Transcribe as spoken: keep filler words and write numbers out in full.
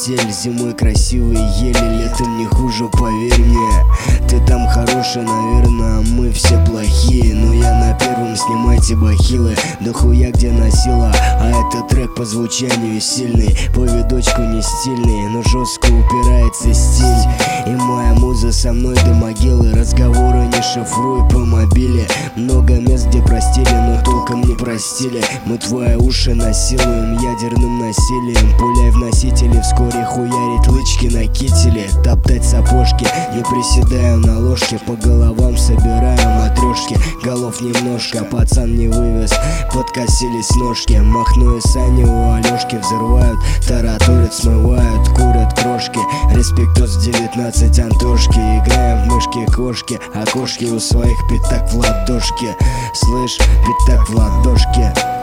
постель. Зимой красивые ели, летом не хуже, поверь мне. Ты там хорошая, наверное, а мы все плохие. Но я на первом, снимайте бахилы. Да хуя где носила, а этот трек по звучанию сильный. По видочку не стильный, но жестко упирается стиль. И моя муза со мной до могилы. Разговоры не шифруй по мобиле. Много мест, где простили, но толком не простили. Мы твои уши насилуем ядерным насилием. Пуляй в носители, вскоре хуярить лычки на кителе. Топтать сапожки, не приседаю на ложке. По головам собираю матрешки. Голов немножко, пацан не вывез, подкосились ножки. Махну и сани у Алёшки взрывают, тараторят, смывают, курят крошки. Респектус девятнадцать Антошки. Играем в мышки-кошки, а кошки у своих пятак в ладошке. Слышь, пятак в ладошке.